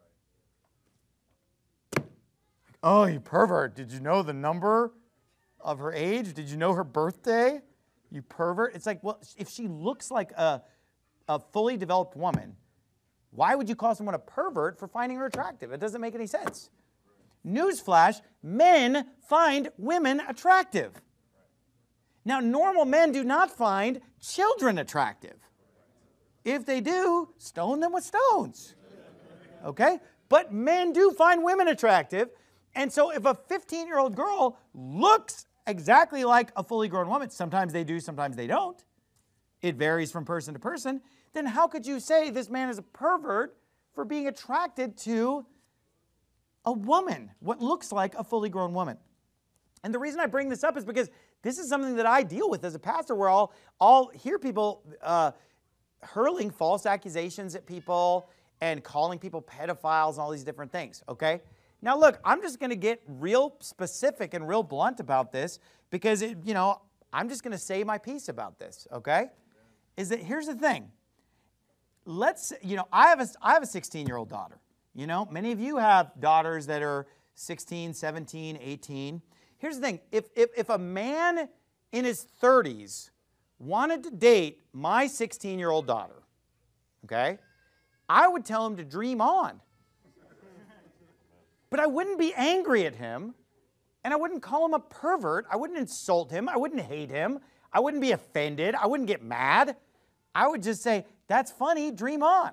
Speaker 1: Oh, you pervert. Did you know the number of her age? Did you know her birthday? You pervert. It's like, well, if she looks like a fully developed woman, why would you call someone a pervert for finding her attractive? It doesn't make any sense. Newsflash, men find women attractive. Now, normal men do not find children attractive. If they do, stone them with stones. Okay? But men do find women attractive. And so if a 15-year-old girl looks exactly like a fully grown woman, sometimes they do, sometimes they don't, it varies from person to person, then how could you say this man is a pervert for being attracted to a woman, what looks like a fully grown woman? And the reason I bring this up is because this is something that I deal with as a pastor, where I'll hear people hurling false accusations at people and calling people pedophiles and all these different things, okay? Now look, I'm just going to get real specific and real blunt about this because, I'm just going to say my piece about this, okay? Is that here's the thing. I have a 16-year-old daughter. Many of you have daughters that are 16, 17, 18. Here's the thing. If a man in his 30s wanted to date my 16-year-old daughter, okay, I would tell him to dream on. But I wouldn't be angry at him, and I wouldn't call him a pervert. I wouldn't insult him. I wouldn't hate him. I wouldn't be offended. I wouldn't get mad. I would just say, that's funny, dream on.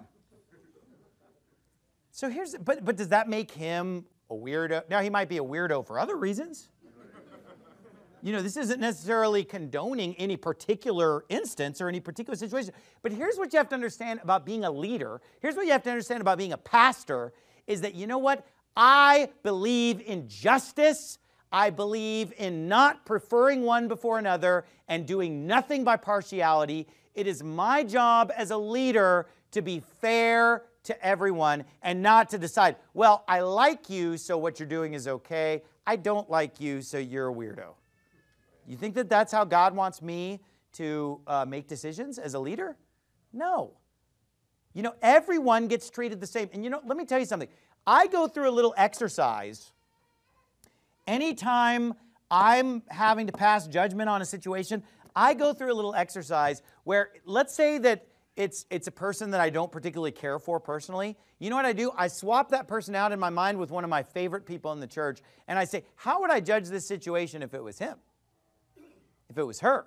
Speaker 1: So but does that make him a weirdo? Now, he might be a weirdo for other reasons. This isn't necessarily condoning any particular instance or any particular situation. But here's what you have to understand about being a leader. Here's what you have to understand about being a pastor is that, you know what? I believe in justice. I believe in not preferring one before another and doing nothing by partiality. It is my job as a leader to be fair to everyone and not to decide, well, I like you, so what you're doing is okay. I don't like you, so you're a weirdo. You think that that's how God wants me to make decisions as a leader? No. Everyone gets treated the same. And let me tell you something. I go through a little exercise anytime I'm having to pass judgment on a situation. I go through a little exercise where, let's say that it's a person that I don't particularly care for personally. You know what I do? I swap that person out in my mind with one of my favorite people in the church, and I say, how would I judge this situation if it was him? If it was her?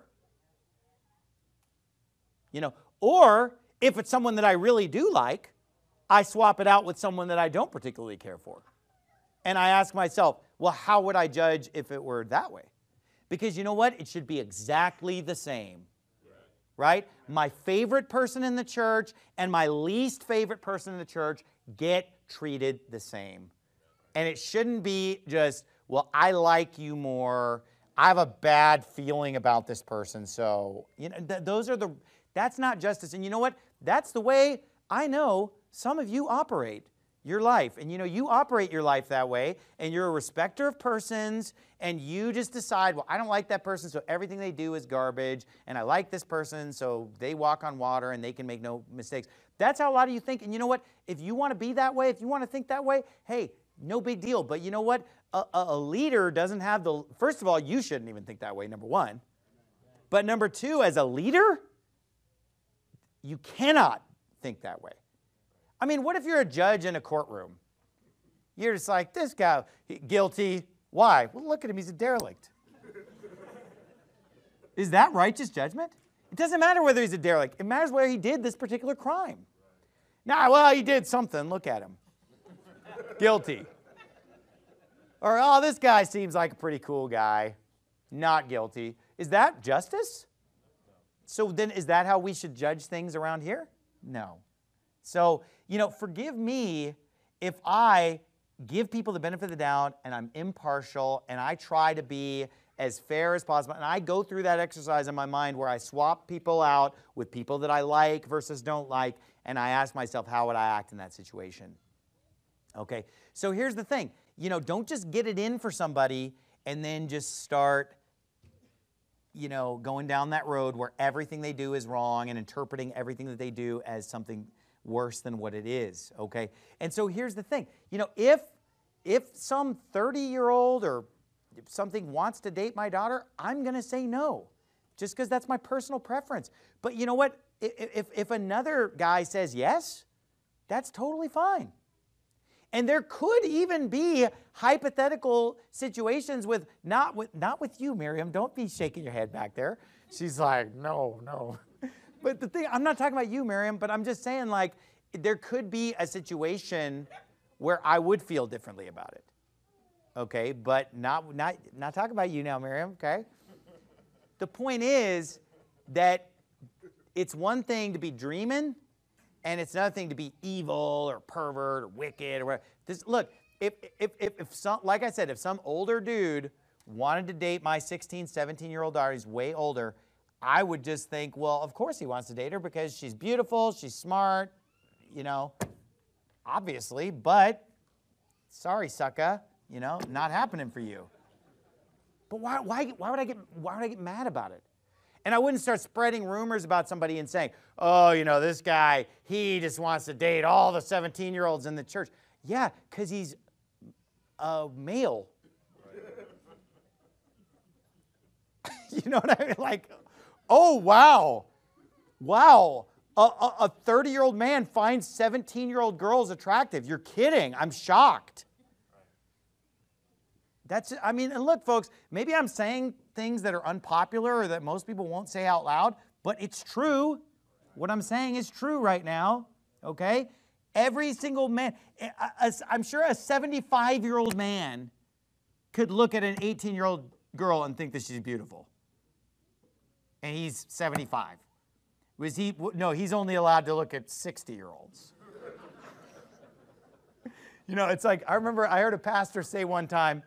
Speaker 1: Or if it's someone that I really do like, I swap it out with someone that I don't particularly care for. And I ask myself, well, how would I judge if it were that way? Because you know what? It should be exactly the same. Right? My favorite person in the church and my least favorite person in the church get treated the same. And it shouldn't be just, well, I like you more. I have a bad feeling about this person. So, that's not justice. And you know what? That's the way I know some of you operate your life. And you operate your life that way, and you're a respecter of persons, and you just decide, well, I don't like that person, so everything they do is garbage, and I like this person, so they walk on water and they can make no mistakes. That's how a lot of you think. And you know what? If you want to be that way, if you want to think that way, hey, no big deal. But you know what? A leader doesn't have first of all, you shouldn't even think that way, number one. But number two, as a leader, you cannot think that way. I mean, what if you're a judge in a courtroom? You're just like, this guy, guilty. Why? Well, look at him. He's a derelict. Is that righteous judgment? It doesn't matter whether he's a derelict. It matters whether he did this particular crime. Nah, well, he did something. Look at him. Guilty. Or, oh, this guy seems like a pretty cool guy. Not guilty. Is that justice? So then is that how we should judge things around here? No. So, forgive me if I give people the benefit of the doubt and I'm impartial and I try to be as fair as possible. And I go through that exercise in my mind where I swap people out with people that I like versus don't like, and I ask myself, how would I act in that situation? Okay, so here's the thing. Don't just get it in for somebody and then just start, going down that road where everything they do is wrong and interpreting everything that they do as something worse than what it is, okay? And so here's the thing. If some 30-year-old or something wants to date my daughter, I'm going to say no, just because that's my personal preference. But you know what? If another guy says yes, that's totally fine. And there could even be hypothetical situations not with you, Miriam. Don't be shaking your head back there. She's like, no. But the thing, I'm not talking about you, Miriam, but I'm just saying, like, there could be a situation where I would feel differently about it. okay? But not talking about you now, Miriam, okay? The point is that it's one thing to be dreaming, and it's another thing to be evil or pervert or wicked or whatever. Look, if some, like I said, if some older dude wanted to date my 16, 17-year-old daughter, he's way older, I would just think, well, of course he wants to date her because she's beautiful, she's smart, you know, obviously, but sorry, sucker, you know, not happening for you. But why would I get mad about it? And I wouldn't start spreading rumors about somebody and saying, oh, you know, this guy, he just wants to date all the 17-year-olds in the church. Yeah, because he's a male. You know what I mean? Like, oh, wow. Wow. A 30-year-old man finds 17-year-old girls attractive. You're kidding. I'm shocked. I mean, and look, folks, maybe I'm saying things that are unpopular or that most people won't say out loud, but it's true. What I'm saying is true right now, okay? Every single man, I'm sure a 75-year-old man could look at an 18-year-old girl and think that she's beautiful. And he's 75. Was he? No, he's only allowed to look at 60-year-olds. You know, it's like, I remember I heard a pastor say one time,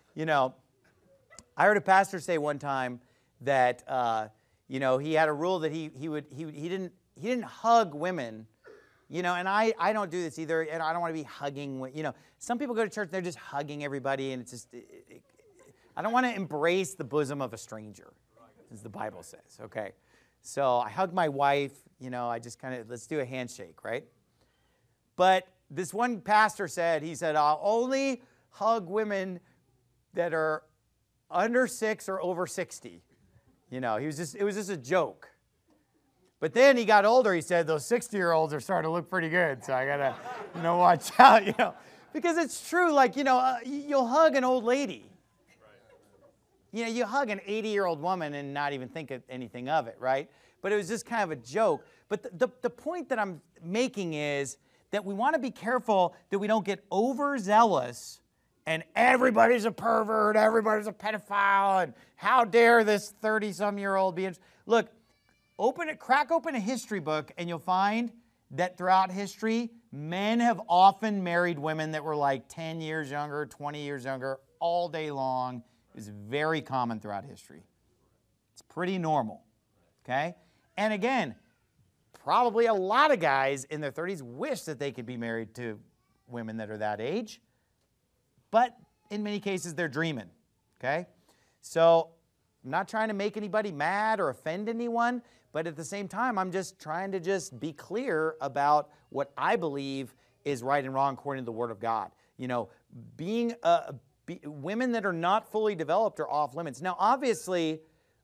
Speaker 1: that, you know, he had a rule that he didn't hug women, you know, and I don't do this either, and I don't want to be hugging, you know. Some people go to church, they're just hugging everybody, and it's just, I don't want to embrace the bosom of a stranger, as the Bible says, okay? So I hugged my wife, you know, I just kind of, let's do a handshake, right? But this one pastor said, he said, I'll only hug women that are under 6 or over 60. You know, it was just a joke. But then he got older, he said, those 60-year-olds are starting to look pretty good, so I got to, you know, watch out, you know. Because it's true, like, you know, you'll hug an old lady. You know, you hug an 80-year-old woman and not even think of anything of it, right? But it was just kind of a joke. But the point that I'm making is that we want to be careful that we don't get overzealous and everybody's a pervert, everybody's a pedophile, and how dare this 30-some-year-old be... Look, crack open a history book, and you'll find that throughout history, men have often married women that were like 10 years younger, 20 years younger, all day long. It was very common throughout history. It's pretty normal, okay? And again, probably a lot of guys in their 30s wish that they could be married to women that are that age, but in many cases, they're dreaming, okay? So I'm not trying to make anybody mad or offend anyone, but at the same time, I'm just trying to just be clear about what I believe is right and wrong according to the Word of God. You know, women that are not fully developed are off limits. Now, obviously,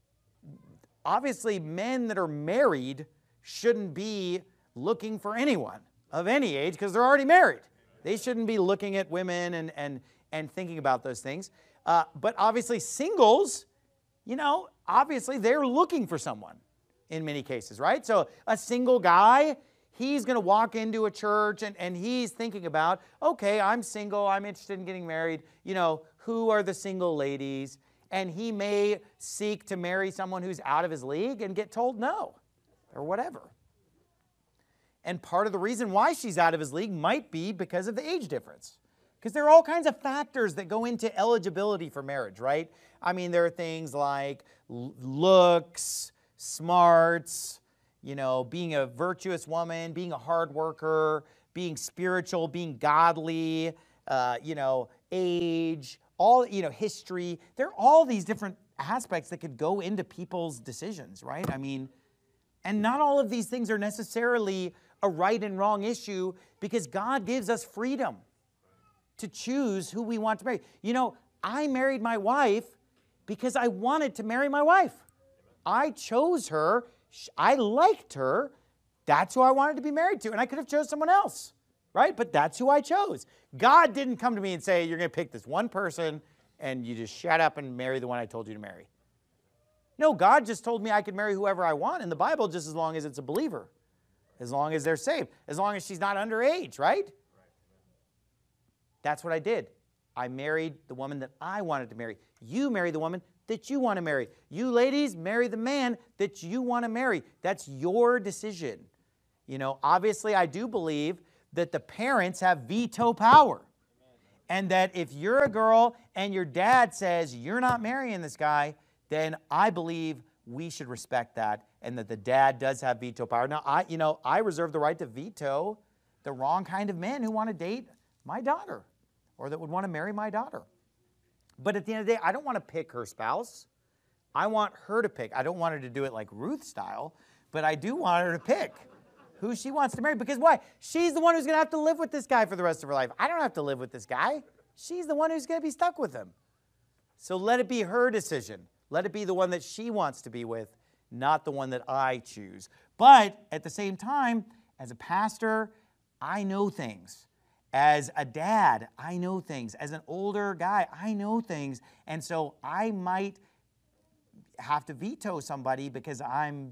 Speaker 1: men that are married shouldn't be looking for anyone of any age because they're already married. They shouldn't be looking at women and thinking about those things. But obviously, singles, you know, obviously they're looking for someone in many cases, right? So a single guy, he's going to walk into a church and he's thinking about, okay, I'm single, I'm interested in getting married. You know, who are the single ladies? And he may seek to marry someone who's out of his league and get told no or whatever. And part of the reason why she's out of his league might be because of the age difference. Because there are all kinds of factors that go into eligibility for marriage, right? I mean, there are things like looks, smarts, you know, being a virtuous woman, being a hard worker, being spiritual, being godly, you know, age, all, you know, history. There are all these different aspects that could go into people's decisions, right? I mean, and not all of these things are necessarily a right and wrong issue because God gives us freedom to choose who we want to marry. You know, I married my wife because I wanted to marry my wife. I chose her. I liked her. That's who I wanted to be married to. And I could have chose someone else, right? But that's who I chose. God didn't come to me and say, you're going to pick this one person and you just shut up and marry the one I told you to marry. No, God just told me I could marry whoever I want in the Bible just as long as it's a believer, as long as they're saved, as long as she's not underage, right? That's what I did. I married the woman that I wanted to marry. You marry the woman that you want to marry. You ladies marry the man that you want to marry. That's your decision. Obviously, I do believe that the parents have veto power. And that if you're a girl and your dad says you're not marrying this guy, then I believe we should respect that, and that the dad does have veto power. Now, I reserve the right to veto the wrong kind of men who want to date my daughter or that would want to marry my daughter. But at the end of the day, I don't want to pick her spouse. I want her to pick. I don't want her to do it like Ruth style, but I do want her to pick who she wants to marry. Because why? She's the one who's going to have to live with this guy for the rest of her life. I don't have to live with this guy. She's the one who's going to be stuck with him. So let it be her decision. Let it be the one that she wants to be with, not the one that I choose. But at the same time, as a pastor, I know things. As a dad, I know things. As an older guy, I know things. And so I might have to veto somebody because I'm,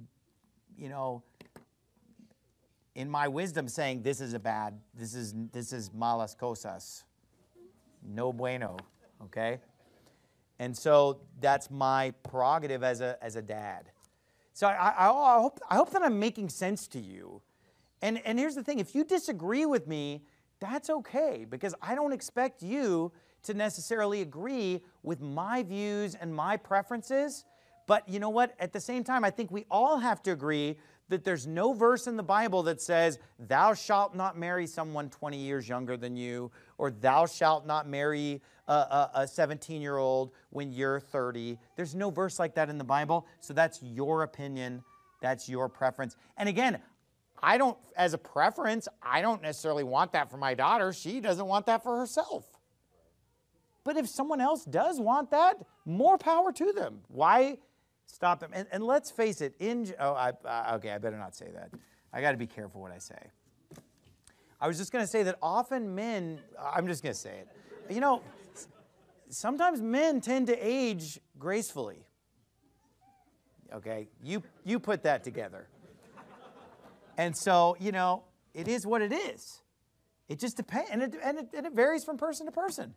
Speaker 1: in my wisdom saying this is malas cosas. No bueno, okay? And so that's my prerogative as a dad. So I hope that I'm making sense to you. And here's the thing, if you disagree with me, that's okay, because I don't expect you to necessarily agree with my views and my preferences. But you know what? At the same time, I think we all have to agree that there's no verse in the Bible that says, thou shalt not marry someone 20 years younger than you, or thou shalt not marry a 17-year-old when you're 30. There's no verse like that in the Bible, so that's your opinion, that's your preference. And again, as a preference, I don't necessarily want that for my daughter. She doesn't want that for herself. But if someone else does want that, more power to them. Why stop them? And let's face it, okay, I better not say that. I got to be careful what I say. I was just going to say that often men, I'm just going to say it. Sometimes men tend to age gracefully. Okay, you put that together. And so, it is what it is. It just depends, and it varies from person to person.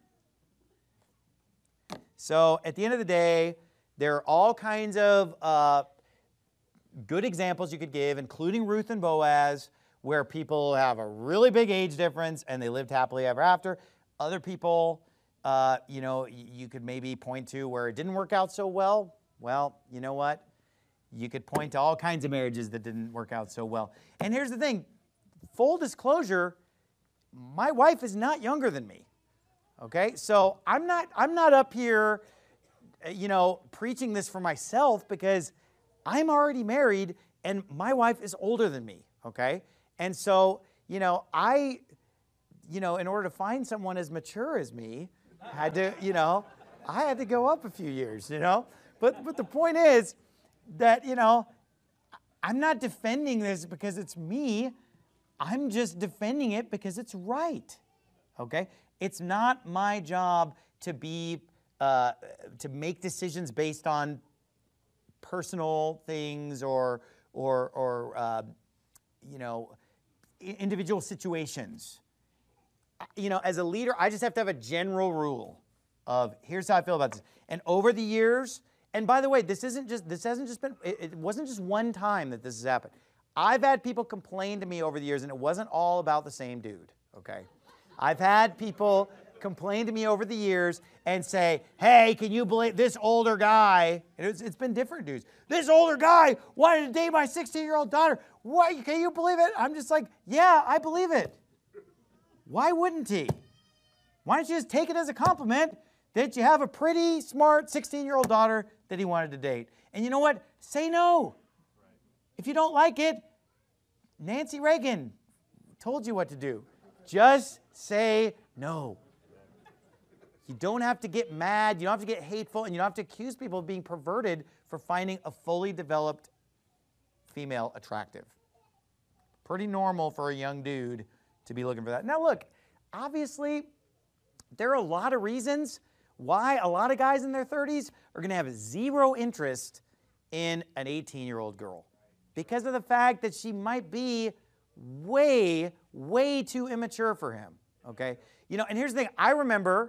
Speaker 1: So at the end of the day, there are all kinds of good examples you could give, including Ruth and Boaz, where people have a really big age difference and they lived happily ever after. Other people, you could maybe point to where it didn't work out so well. Well, you know what? You could point to all kinds of marriages that didn't work out so well. And here's the thing, full disclosure, my wife is not younger than me. Okay? So I'm not up here, preaching this for myself, because I'm already married and my wife is older than me. Okay? And so, in order to find someone as mature as me, I had to go up a few years, But the point is that, I'm not defending this because it's me. I'm just defending it because it's right. Okay? It's not my job to make decisions based on personal things or individual situations. As a leader, I just have to have a general rule of here's how I feel about this. And over the years, and by the way, it wasn't just one time that this has happened. I've had people complain to me over the years, and it wasn't all about the same dude, okay? I've had people complain to me over the years and say, hey, can you believe this older guy, and it's been different dudes, this older guy wanted to date my 16-year-old daughter. What, can you believe it? I'm just like, yeah, I believe it. Why wouldn't he? Why don't you just take it as a compliment that you have a pretty smart 16-year-old daughter that he wanted to date? And you know what? Say no. If you don't like it, Nancy Reagan told you what to do. Just say no. You don't have to get mad, you don't have to get hateful, and you don't have to accuse people of being perverted for finding a fully developed female attractive. Pretty normal for a young dude to be looking for that. Now look, obviously, there are a lot of reasons why a lot of guys in their 30s are going to have zero interest in an 18-year-old girl, because of the fact that she might be way, way too immature for him, okay? And here's the thing. I remember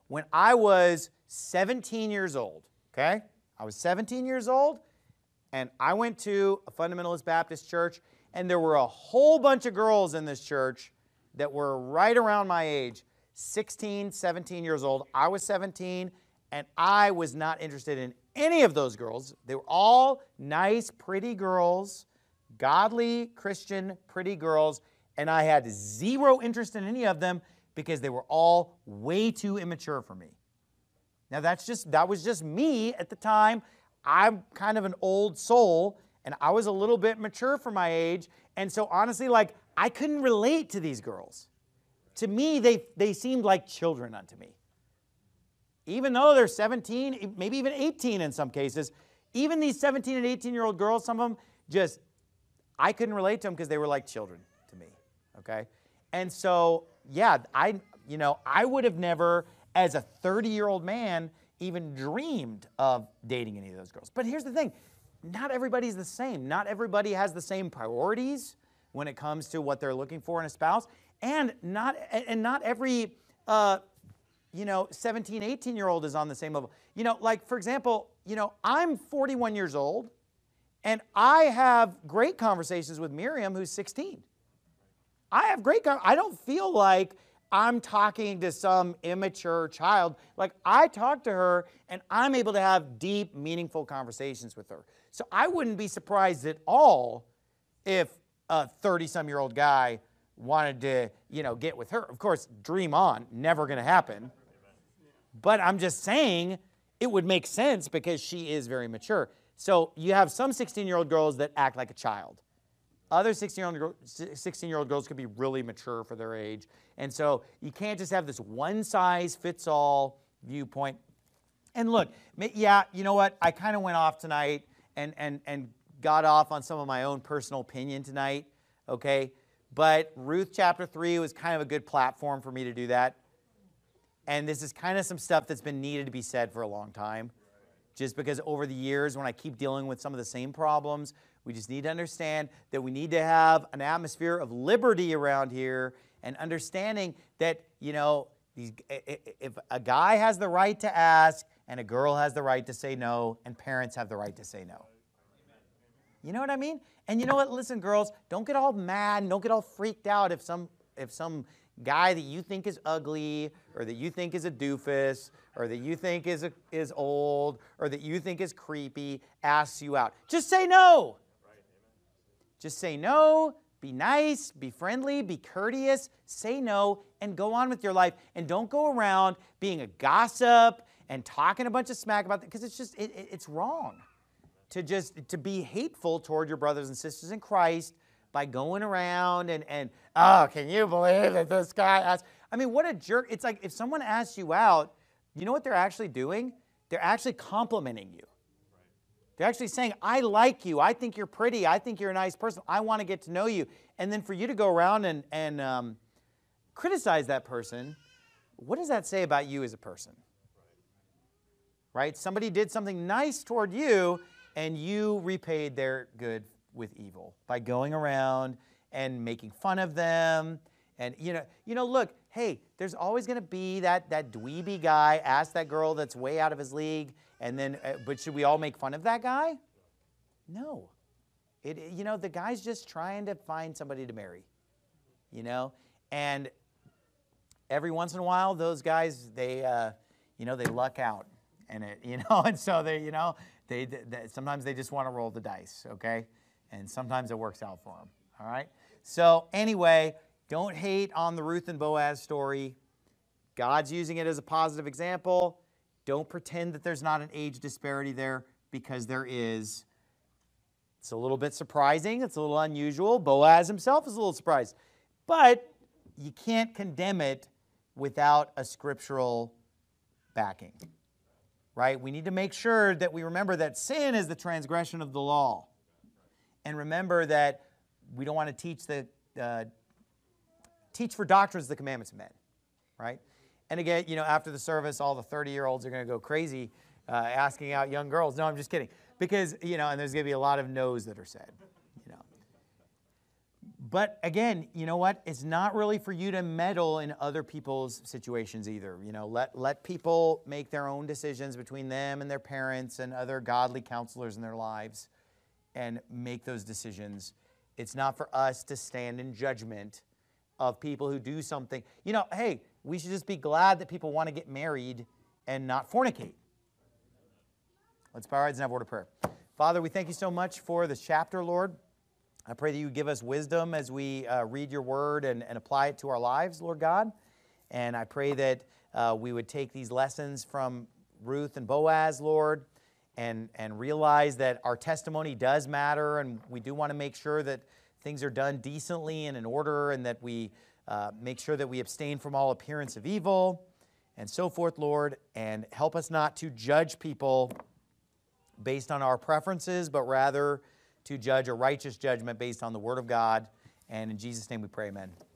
Speaker 1: when I was 17 years old, okay? I was 17 years old, and I went to a fundamentalist Baptist church, and there were a whole bunch of girls in this church that were right around my age, 16, 17 years old. I was 17, and I was not interested in any of those girls. They were all nice, pretty girls, godly, Christian, pretty girls, and I had zero interest in any of them because they were all way too immature for me. Now that was just me at the time. I'm kind of an old soul, and I was a little bit mature for my age, and so honestly, like, I couldn't relate to these girls. To me, they seemed like children unto me. Even though they're 17, maybe even 18 in some cases, even these 17 and 18-year-old girls, some of them I couldn't relate to them because they were like children to me, okay? And so, yeah, I would have never, as a 30-year-old man, even dreamed of dating any of those girls. But here's the thing. Not everybody's the same. Not everybody has the same priorities when it comes to what they're looking for in a spouse. And not every 17, 18-year-old is on the same level. Like, for example, I'm 41 years old, and I have great conversations with Miriam, who's 16. I don't feel like I'm talking to some immature child. Like, I talk to her, and I'm able to have deep, meaningful conversations with her. So I wouldn't be surprised at all if a 30-some-year-old guy wanted to, get with her. Of course, dream on, never going to happen. But I'm just saying it would make sense because she is very mature. So you have some 16-year-old girls that act like a child. Other 16-year-old girls could be really mature for their age. And so you can't just have this one-size-fits-all viewpoint. And look, yeah, you know what? I kind of went off tonight and got off on some of my own personal opinion tonight, okay? But Ruth chapter 3 was kind of a good platform for me to do that. And this is kind of some stuff that's been needed to be said for a long time. Just because over the years, when I keep dealing with some of the same problems, we just need to understand that we need to have an atmosphere of liberty around here and understanding that, if a guy has the right to ask and a girl has the right to say no and parents have the right to say no. You know what I mean? And you know what? Listen, girls, don't get all mad and don't get all freaked out if some guy that you think is ugly or that you think is a doofus or that you think is old or that you think is creepy asks you out. Just say no. Just say no, be nice, be friendly, be courteous, say no, and go on with your life. And don't go around being a gossip and talking a bunch of smack about it, because it's just, it's wrong to be hateful toward your brothers and sisters in Christ by going around and oh, can you believe that this guy asked? I mean, what a jerk. It's like if someone asks you out, you know what they're actually doing? They're actually complimenting you. They're actually saying, I like you. I think you're pretty. I think you're a nice person. I want to get to know you. And then for you to go around and criticize that person, what does that say about you as a person? Right? Somebody did something nice toward you, and you repaid their good with evil by going around and making fun of them. And, look, hey, there's always going to be that dweeby guy, ask that girl that's way out of his league, and then, but should we all make fun of that guy? No. The guy's just trying to find somebody to marry, and every once in a while, those guys, they luck out, and and so they sometimes they just want to roll the dice, okay? And sometimes it works out for them, all right? So anyway, don't hate on the Ruth and Boaz story. God's using it as a positive example. Don't pretend that there's not an age disparity there, because there is. It's a little bit surprising. It's a little unusual. Boaz himself is a little surprised. But you can't condemn it without a scriptural backing, right? We need to make sure that we remember that sin is the transgression of the law. And remember that we don't want to teach for doctrines the commandments of men, right? And again, after the service, all the 30-year-olds are going to go crazy asking out young girls. No, I'm just kidding. Because, and there's going to be a lot of no's that are said, But again, you know what? It's not really for you to meddle in other people's situations either. You know, let people make their own decisions between them and their parents and other godly counselors in their lives and make those decisions. It's not for us to stand in judgment of people who do something. You know, hey, we should just be glad that people want to get married and not fornicate. Let's bow our heads and have a word of prayer. Father, we thank you so much for this chapter, Lord. I pray that you give us wisdom as we read your word and apply it to our lives, Lord God. And I pray that we would take these lessons from Ruth and Boaz, Lord, and realize that our testimony does matter, and we do want to make sure that things are done decently and in order, and that we make sure that we abstain from all appearance of evil, and so forth, Lord. And help us not to judge people based on our preferences, but rather to judge a righteous judgment based on the Word of God. And in Jesus' name we pray, amen.